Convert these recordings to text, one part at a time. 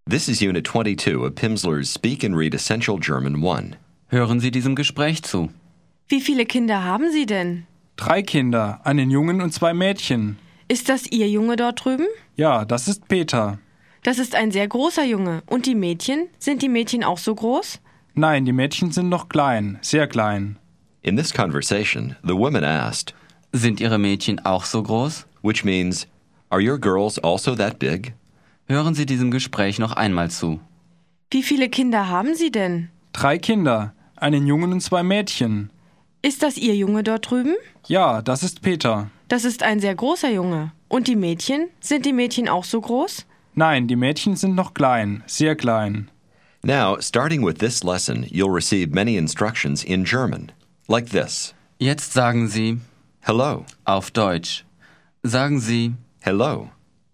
This is Unit 22 of Pimsleur's Speak and Read Essential German 1. Hören Sie diesem Gespräch zu. Wie viele Kinder haben Sie denn? 3 Kinder, einen Jungen und 2 Mädchen. Ist das Ihr Junge dort drüben? Ja, das ist Peter. Das ist ein sehr großer Junge. Und die Mädchen? Sind die Mädchen auch so groß? Nein, die Mädchen sind noch klein, sehr klein. In this conversation, the woman asked, Sind Ihre Mädchen auch so groß? which means, are your girls also that big? Hören Sie diesem Gespräch noch einmal zu. Wie viele Kinder haben Sie denn? 3 Kinder, einen Jungen und 2 Mädchen. Ist das Ihr Junge dort drüben? Ja, das ist Peter. Das ist ein sehr großer Junge. Und die Mädchen? Sind die Mädchen auch so groß? Nein, die Mädchen sind noch klein, sehr klein. Now, starting with this lesson, you'll receive many instructions in German, like this. Jetzt sagen Sie Hello, auf Deutsch. Sagen Sie hello.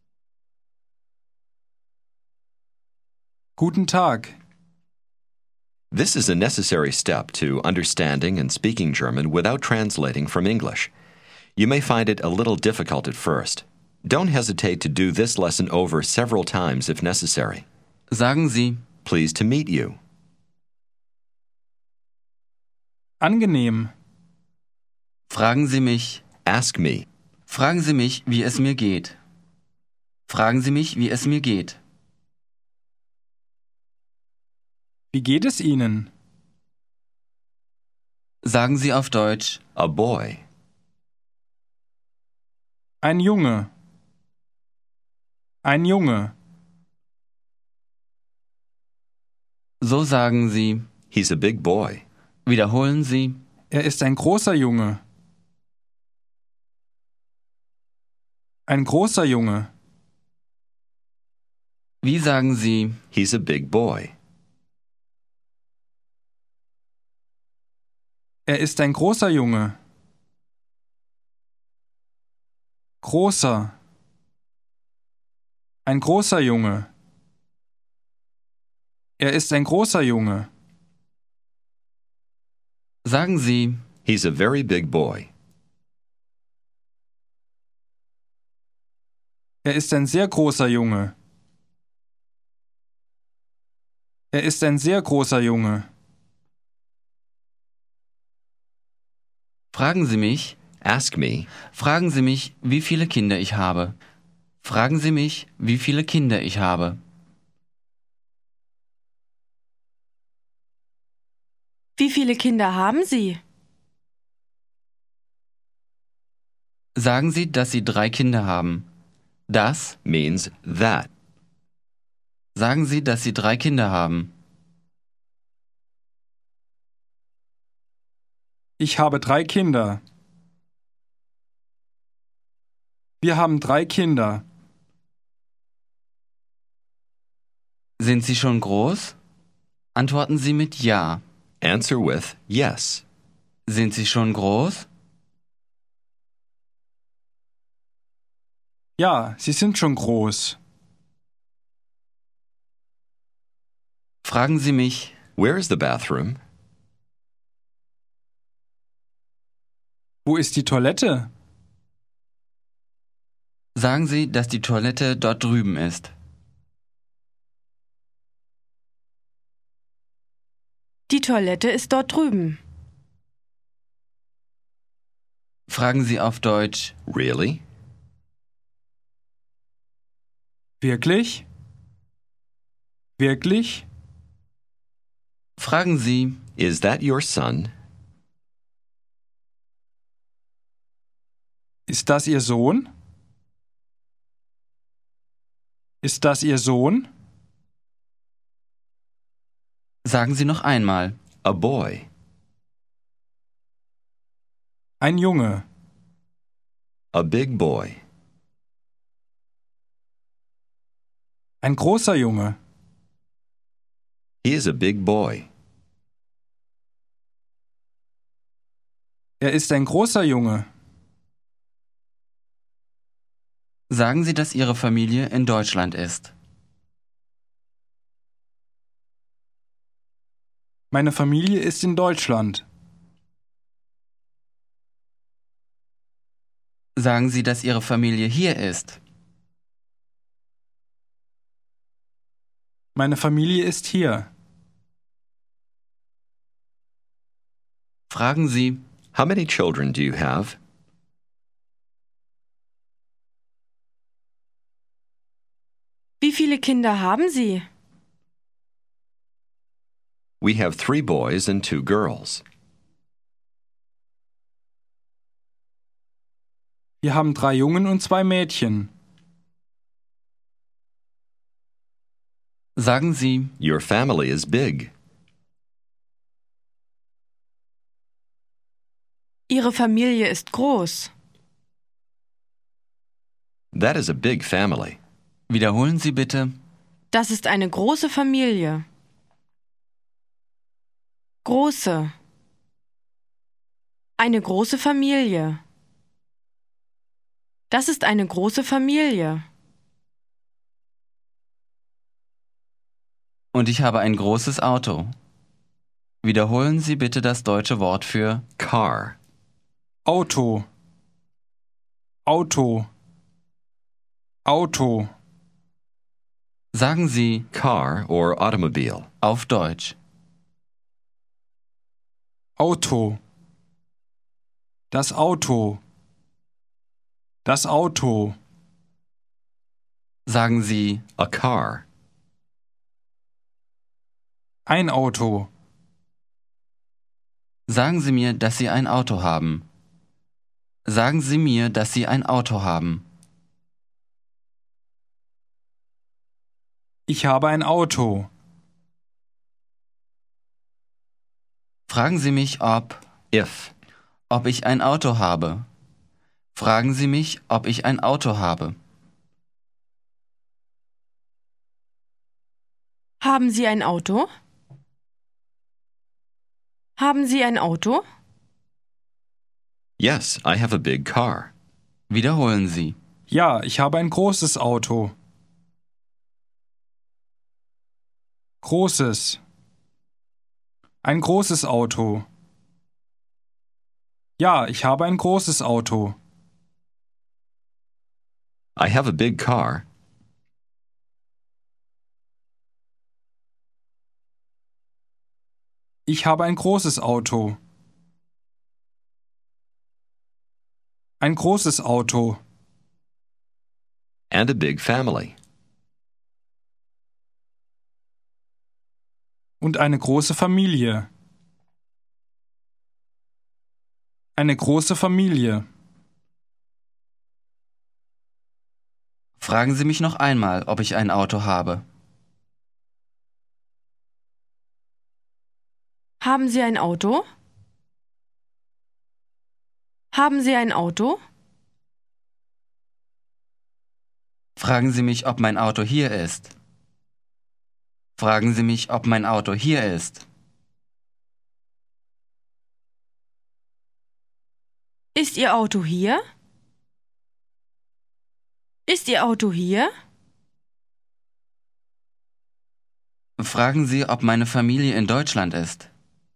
Guten Tag. This is a necessary step to understanding and speaking German without translating from English. You may find it a little difficult at first. Don't hesitate to do this lesson over several times if necessary. Sagen Sie Pleased to meet you. Angenehm. Fragen Sie mich. Ask me. Fragen Sie mich, wie es mir geht. Fragen Sie mich, wie es mir geht. Wie geht es Ihnen? Sagen Sie auf Deutsch A boy. Ein Junge. Ein Junge. So sagen Sie. He's a big boy. Wiederholen Sie. Er ist ein großer Junge. Ein großer Junge. Wie sagen Sie? He's a big boy. Er ist ein großer Junge. Großer. Ein großer Junge. Er ist ein großer Junge. Sagen Sie, He's a very big boy. Er ist ein sehr großer Junge. Er ist ein sehr großer Junge. fragen Sie mich, Ask me. fragen Sie mich, wie viele Kinder ich habe. Fragen Sie mich, wie viele Kinder ich habe. Wie viele Kinder haben Sie? Sagen Sie, dass Sie 3 Kinder haben. Das. Means that. Sagen Sie, dass Sie 3 Kinder haben. Ich habe 3 Kinder. Wir haben 3 Kinder. Sind Sie schon groß? Antworten Sie mit Ja. Answer with yes. Sind Sie schon groß? Ja, sie sind schon groß. Fragen Sie mich, Where is the bathroom? Wo ist die Toilette? sagen Sie, dass die Toilette dort drüben ist. Die Toilette ist dort drüben. Fragen Sie auf Deutsch, Really? Wirklich? Wirklich? fragen Sie, Is that your son? Ist das Ihr Sohn? Ist das Ihr Sohn? sagen Sie noch einmal, A boy. Ein Junge. A big boy. Ein großer Junge. He is a big boy. Er ist ein großer Junge. sagen Sie, dass Ihre Familie in Deutschland ist. Meine Familie ist in Deutschland. Sagen Sie, dass Ihre Familie hier ist. Meine Familie ist hier. Fragen Sie, How many children do you have? Wie viele Kinder haben Sie? We have 3 boys and 2 girls. Wir haben 3 Jungen und 2 Mädchen. sagen Sie, Your family is big. Ihre Familie ist groß. That is a big family. wiederholen Sie bitte, Das ist eine große Familie. Große. Eine große Familie. Das ist eine große Familie. und ich habe ein großes Auto. Wiederholen Sie bitte das deutsche Wort für Car. Auto. Auto. Auto. sagen Sie Car or automobile. auf Deutsch. Auto. Das Auto. Das Auto. Sagen Sie A car. Ein Auto. Sagen Sie mir, dass Sie ein Auto haben. Sagen Sie mir, dass Sie ein Auto haben. Ich habe ein Auto. Fragen Sie mich, ob ich ein Auto habe. Fragen Sie mich, ob ich ein Auto habe. Haben Sie ein Auto? Haben Sie ein Auto? Yes, I have a big car. Wiederholen Sie. Ja, ich habe ein großes Auto. Großes. Ein großes Auto. Ja, ich habe ein großes Auto. I have a big car. Ich habe ein großes Auto. Ein großes Auto. And a big family. Und eine große Familie. Eine große Familie. Fragen Sie mich noch einmal, ob ich ein Auto habe. Haben Sie ein Auto? Haben Sie ein Auto? Fragen Sie mich, ob mein Auto hier ist. Fragen Sie mich, ob mein Auto hier ist. Ist Ihr Auto hier? Ist Ihr Auto hier? Fragen Sie, ob meine Familie in Deutschland ist.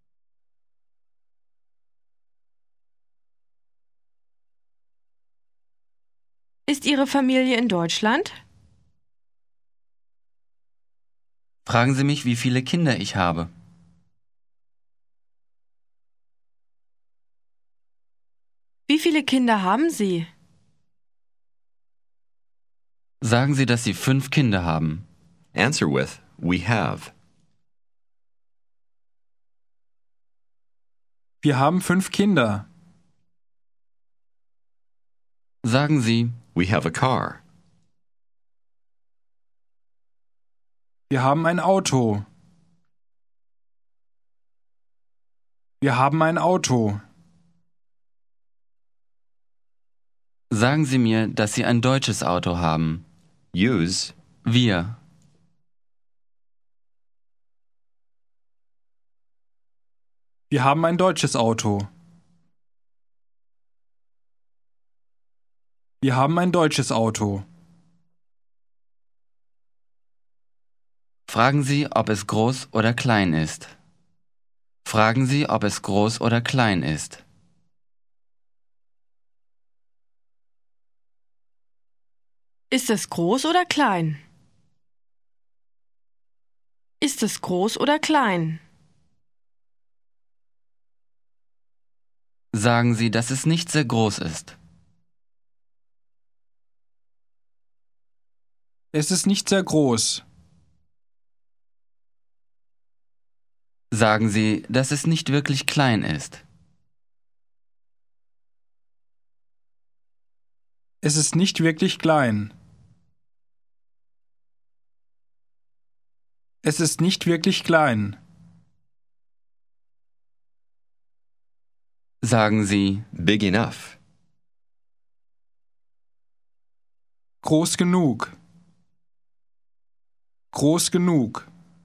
Ist Ihre Familie in Deutschland? Fragen Sie mich, wie viele Kinder ich habe. Wie viele Kinder haben Sie? Sagen Sie, dass Sie 5 Kinder haben. Answer with, we have. Wir haben 5 Kinder. Sagen Sie, We have a car. Wir haben ein Auto. Wir haben ein Auto. sagen Sie mir, dass Sie ein deutsches Auto haben. Use Wir. Wir haben ein deutsches Auto. Wir haben ein deutsches Auto. Fragen Sie, ob es groß oder klein ist. Fragen Sie, ob es groß oder klein ist. Ist es groß oder klein? Ist es groß oder klein? Sagen Sie, dass es nicht sehr groß ist. Es ist nicht sehr groß. Sagen Sie, dass es nicht wirklich klein ist. Es ist nicht wirklich klein. Es ist nicht wirklich klein. Sagen Sie, Big enough. Groß genug. Groß genug.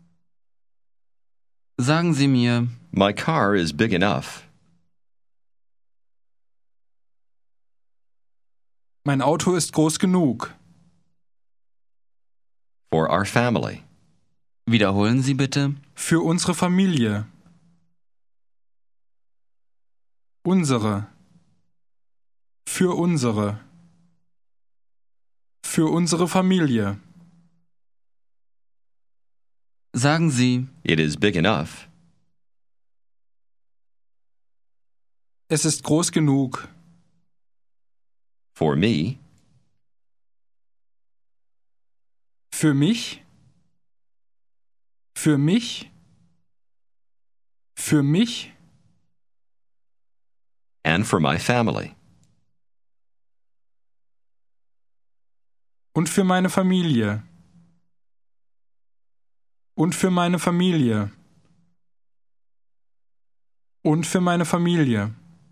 sagen Sie mir, My car is big enough. Mein Auto ist groß genug. For our family. wiederholen Sie bitte, Für unsere Familie. Unsere. Für unsere. Für unsere Familie. sagen Sie, It is big enough. Es ist groß genug. For me. Für mich. Für mich. Für mich. And for my family. Und für meine Familie. Und für meine Familie. Und für meine Familie.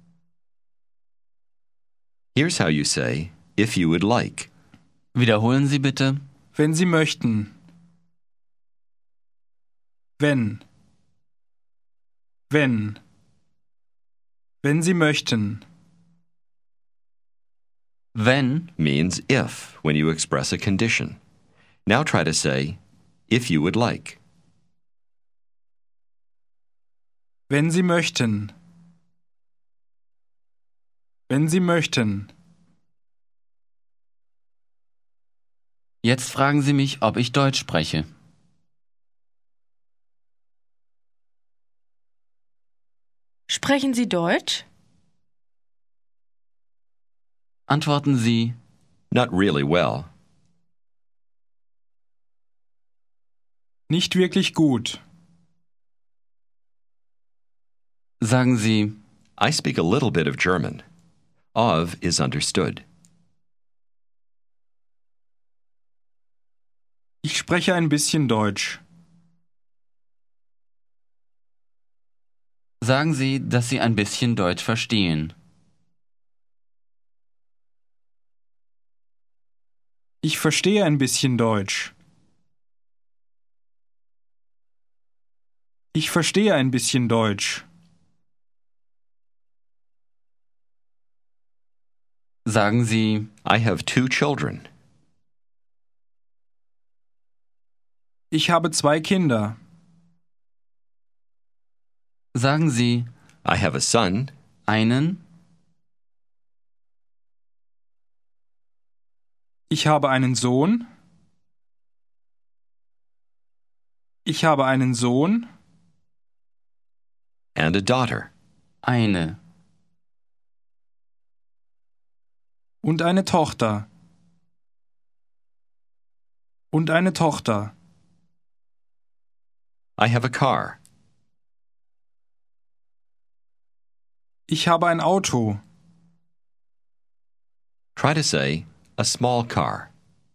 Here's how you say, if you would like. wiederholen Sie bitte, Wenn Sie möchten. Wenn. Wenn. Wenn Sie möchten. wenn, Means if when you express a condition. Now try to say, if you would like. Wenn Sie möchten. Wenn Sie möchten. jetzt fragen Sie mich, ob ich Deutsch spreche. Sprechen Sie Deutsch? Antworten Sie, Not really well. Nicht wirklich gut. sagen Sie, I speak a little bit of German. Of is understood. Ich spreche ein bisschen Deutsch. sagen Sie, dass Sie ein bisschen Deutsch verstehen. Ich verstehe ein bisschen Deutsch. Ich verstehe ein bisschen Deutsch. Sagen Sie, I have 2 children. Ich habe 2 Kinder. sagen Sie, I have a son. einen, Ich habe einen Sohn. Ich habe einen Sohn. And a daughter. eine, Und eine Tochter. Und eine Tochter. I have a car. Ich habe ein Auto. Try to say, a small car.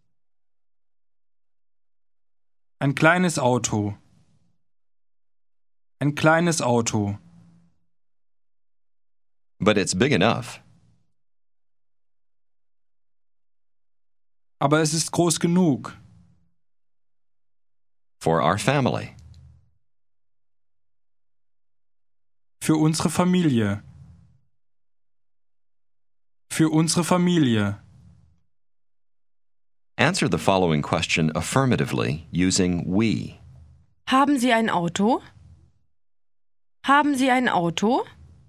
Ein kleines Auto. Ein kleines Auto. But it's big enough. Aber es ist groß genug. For our family. Für unsere Familie. Für unsere Familie. Answer the following question affirmatively using we. Haben Sie ein Auto? Haben Sie ein Auto?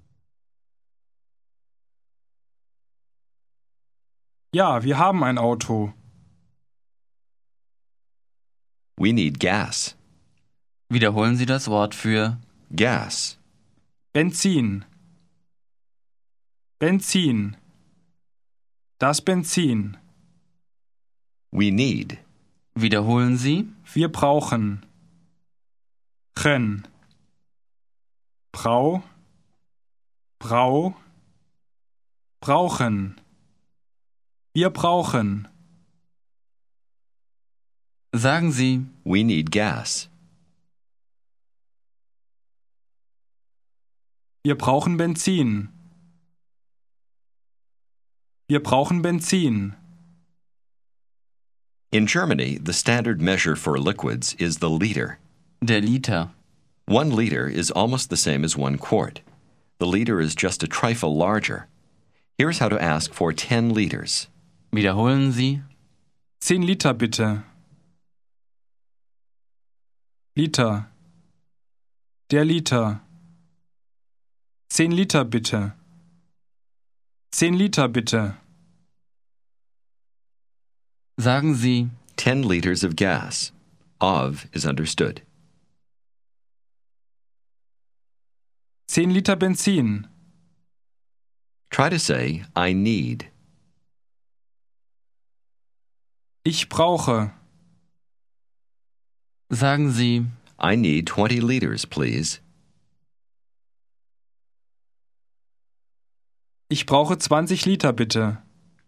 Ja, wir haben ein Auto. We need gas. Wiederholen Sie das Wort für gas. Benzin. Benzin. Das Benzin. We need. Wiederholen Sie Wir brauchen. Chen. Brau. Brau. Brauchen. Wir brauchen. Sagen Sie We need gas. Wir brauchen Benzin. Wir brauchen Benzin. In Germany, the standard measure for liquids is the liter. der Liter. 1 liter is almost the same as 1 quart. The liter is just a trifle larger. Here's how to ask for 10 liters. Wiederholen Sie 10 Liter bitte. Liter. Der Liter. 10 Liter bitte. 10 Liter bitte. Sagen Sie 10 liters of gas. Of is understood. 10 Liter Benzin. Try to say, I need. Ich brauche. Sagen Sie I need 20 liters, please. Ich brauche 20 Liter bitte.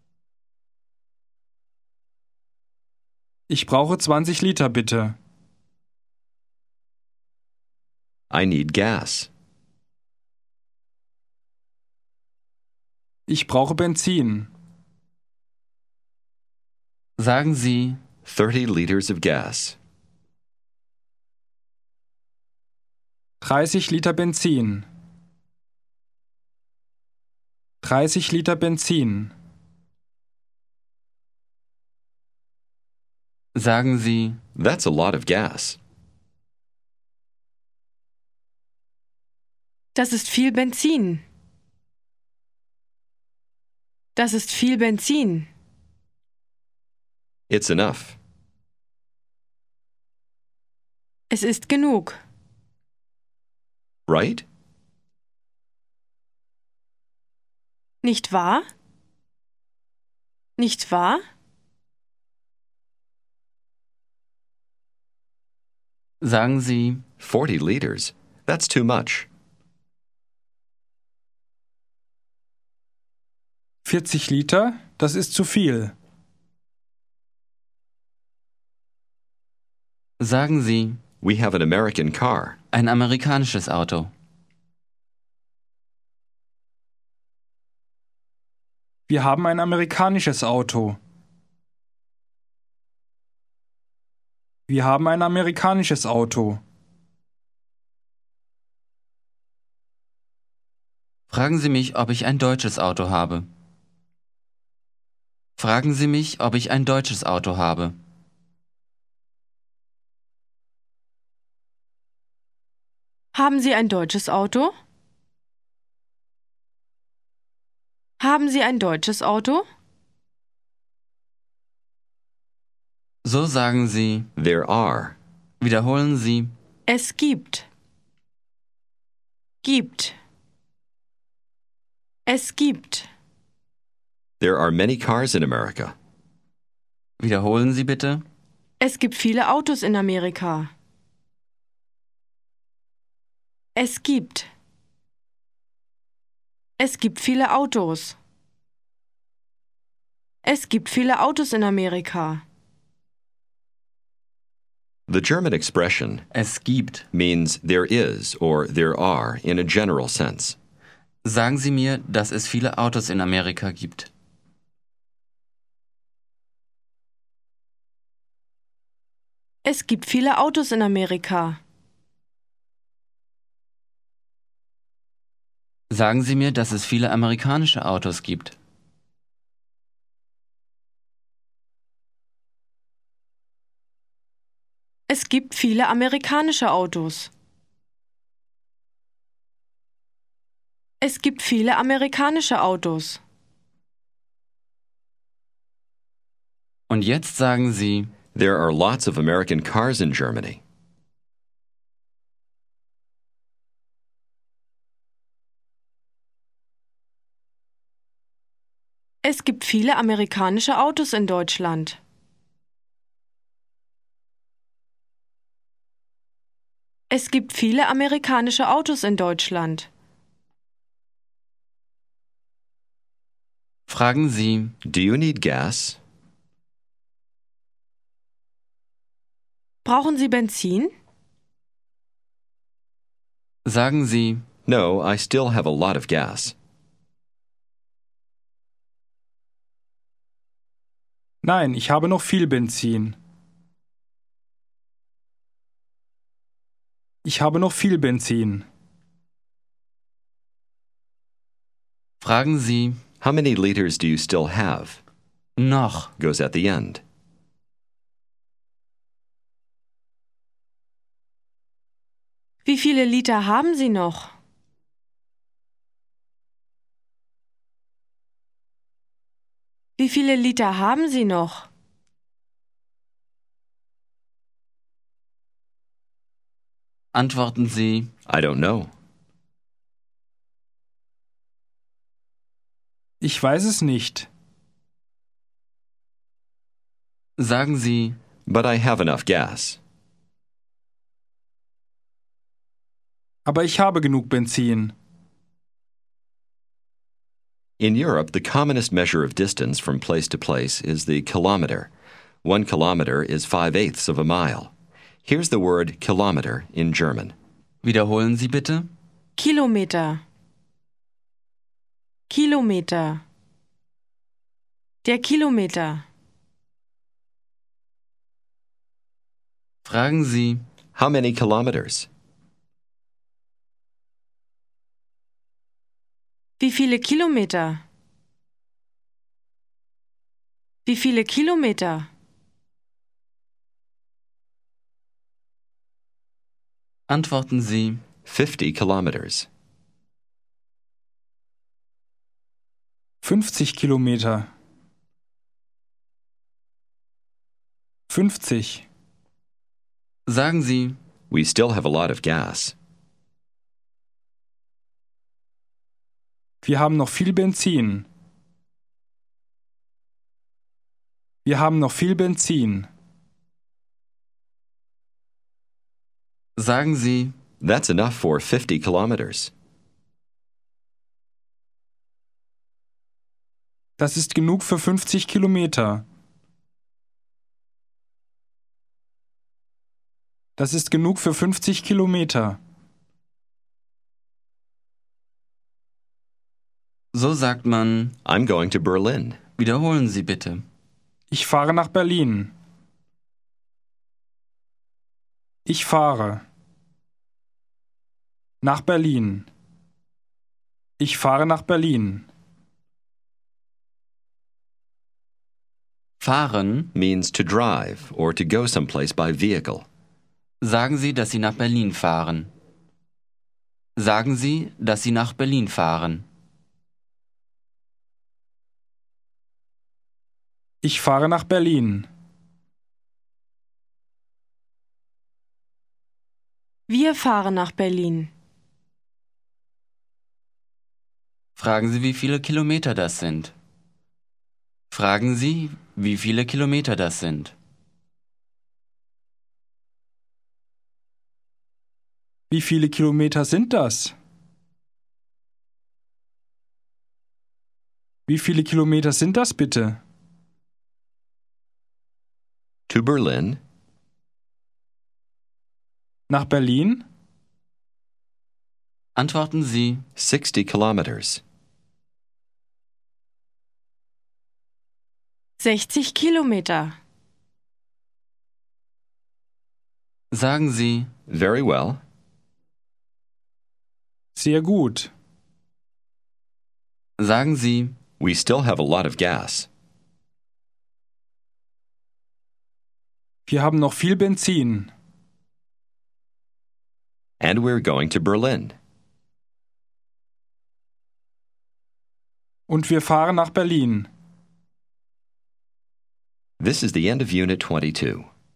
Ich brauche 20 Liter bitte. I need gas. Ich brauche Benzin. Sagen Sie 30 liters of gas. 30 Liter Benzin. 30 Liter Benzin. Sagen Sie That's a lot of gas. Das ist viel Benzin. Das ist viel Benzin. It's enough. Es ist genug. Right? Nicht wahr? Nicht wahr? Sagen Sie 40 liters. That's too much. 40 Liter, das ist zu viel. Sagen Sie We have an American car. ein amerikanisches Auto. Wir haben ein amerikanisches Auto. Wir haben ein amerikanisches Auto. Fragen Sie mich, ob ich ein deutsches Auto habe. Fragen Sie mich, ob ich ein deutsches Auto habe. Haben Sie ein deutsches Auto? Haben Sie ein deutsches Auto? So sagen Sie There are. Wiederholen Sie Es gibt. Gibt. Es gibt. There are many cars in America. Wiederholen Sie bitte Es gibt viele Autos in Amerika. Es gibt. Es gibt viele Autos. Es gibt viele Autos in Amerika. The German expression Es gibt. means there is or there are in a general sense. Sagen Sie mir, dass es viele Autos in Amerika gibt. Es gibt viele Autos in Amerika. Sagen Sie mir, dass es viele amerikanische Autos gibt. Es gibt viele amerikanische Autos. Es gibt viele amerikanische Autos. Und jetzt sagen Sie There are lots of American cars in Germany. Es gibt viele amerikanische Autos in Deutschland. Es gibt viele amerikanische Autos in Deutschland. Fragen Sie, Do you need gas? Brauchen Sie Benzin? sagen Sie, No, I still have a lot of gas. Nein, ich habe noch viel Benzin. Ich habe noch viel Benzin. fragen Sie, How many liters do you still have? noch, Goes at the end. Wie viele Liter haben Sie noch? Wie viele Liter haben Sie noch? antworten Sie, I don't know. Ich weiß es nicht. sagen Sie, But I have enough gas. Aber ich habe genug Benzin. In Europe, the commonest measure of distance from place to place is the kilometer. 1 kilometer is 5/8 of a mile. Here's the word kilometer in German. wiederholen Sie bitte, Kilometer. Kilometer. Der Kilometer. fragen Sie, How many kilometers? Wie viele Kilometer? Wie viele Kilometer? antworten Sie, 50 kilometers. 50 Kilometer. 50. sagen Sie, We still have a lot of gas. Wir haben noch viel Benzin. Wir haben noch viel Benzin. sagen Sie, That's enough for 50 kilometers. Das ist genug für 50 Kilometer. Das ist genug für 50 Kilometer. so sagt man, I'm going to Berlin. wiederholen Sie bitte, Ich fahre nach Berlin. Ich fahre. Nach Berlin. Ich fahre nach Berlin. fahren, Means to drive or to go someplace by vehicle. sagen Sie, dass Sie nach Berlin fahren. Sagen Sie, dass Sie nach Berlin fahren. Ich fahre nach Berlin. Wir fahren nach Berlin. Fragen Sie, wie viele Kilometer das sind. Fragen Sie, wie viele Kilometer das sind. Wie viele Kilometer sind das? Wie viele Kilometer sind das bitte? To Berlin, Nach Berlin? Antworten Sie, 60 kilometers. 60 Kilometer. sagen Sie, Very well. Sehr gut. sagen Sie, We still have a lot of gas. Wir haben noch viel Benzin. And we're going to Berlin. Und wir fahren nach Berlin. This is the end of Unit 22.